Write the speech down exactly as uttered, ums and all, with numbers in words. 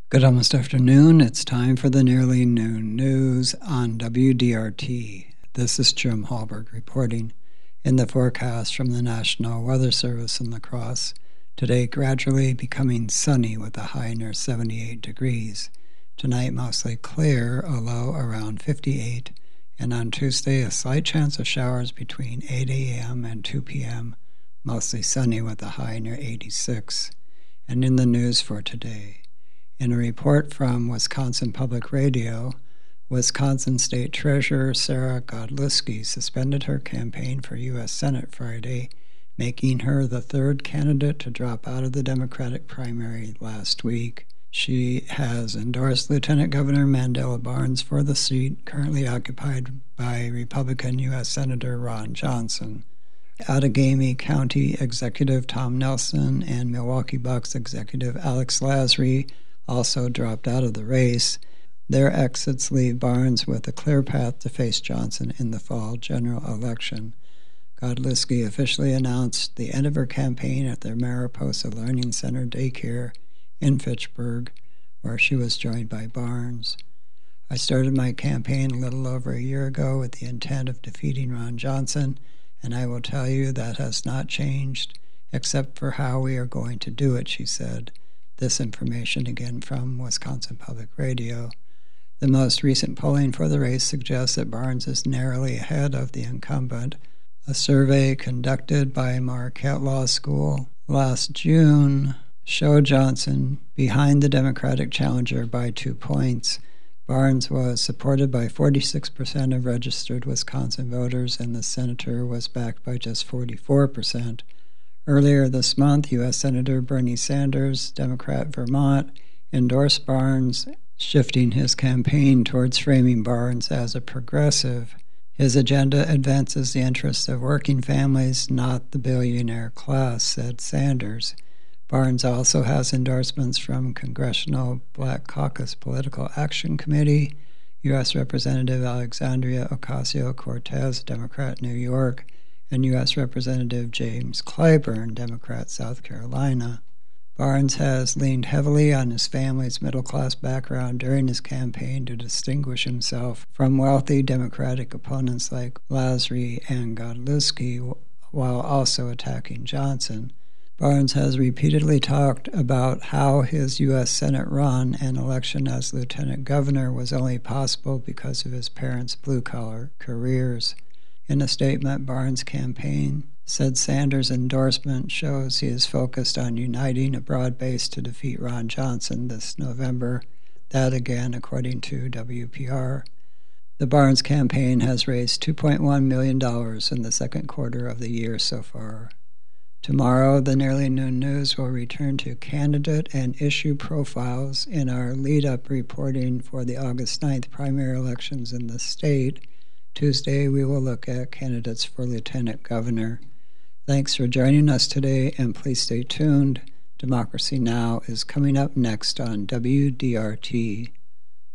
Good almost afternoon. It's time for the Nearly Noon News on W D R T. This is Jim Hallberg reporting. In the forecast from the National Weather Service in La Crosse, today gradually becoming sunny with a high near seventy-eight degrees. Tonight mostly clear, a low around fifty-eight, and on Tuesday a slight chance of showers between eight a.m. and two p.m., mostly sunny with a high near eighty-six. And in the news for today, in a report from Wisconsin Public Radio, Wisconsin State Treasurer Sarah Godlewski suspended her campaign for U S Senate Friday, making her the third candidate to drop out of the Democratic primary last week. She has endorsed Lieutenant Governor Mandela Barnes for the seat currently occupied by Republican U S Senator Ron Johnson. Outagamie County Executive Tom Nelson and Milwaukee Bucks Executive Alex Lasry also dropped out of the race. Their exits leave Barnes with a clear path to face Johnson in the fall general election. Godlewski officially announced the end of her campaign at their Mariposa Learning Center daycare in Fitchburg, where she was joined by Barnes. I started my campaign a little over a year ago with the intent of defeating Ron Johnson, and I will tell you that has not changed, except for how we are going to do it, she said. This information again from Wisconsin Public Radio. The most recent polling for the race suggests that Barnes is narrowly ahead of the incumbent. A survey conducted by Marquette Law School last June showed Johnson behind the Democratic challenger by two points. Barnes was supported by forty-six percent of registered Wisconsin voters, and the senator was backed by just forty-four percent. Earlier this month, U S Senator Bernie Sanders, Democrat Vermont, endorsed Barnes, shifting his campaign towards framing Barnes as a progressive. His agenda advances the interests of working families, not the billionaire class, said Sanders. Barnes also has endorsements from Congressional Black Caucus Political Action Committee, U S Representative Alexandria Ocasio-Cortez, Democrat, New York, and U S Representative James Clyburn, Democrat, South Carolina. Barnes has leaned heavily on his family's middle-class background during his campaign to distinguish himself from wealthy Democratic opponents like Lasry and Godlewski, while also attacking Johnson. Barnes has repeatedly talked about how his U S Senate run and election as lieutenant governor was only possible because of his parents' blue-collar careers. In a statement, Barnes' campaign said Sanders' endorsement shows he is focused on uniting a broad base to defeat Ron Johnson this November. That again, according to W P R. The Barnes campaign has raised two point one million dollars in the second quarter of the year so far. Tomorrow, the Nearly Noon News will return to candidate and issue profiles in our lead-up reporting for the August ninth primary elections in the state. Tuesday, we will look at candidates for lieutenant governor. Thanks for joining us today, and please stay tuned. Democracy Now! Is coming up next on W D R T.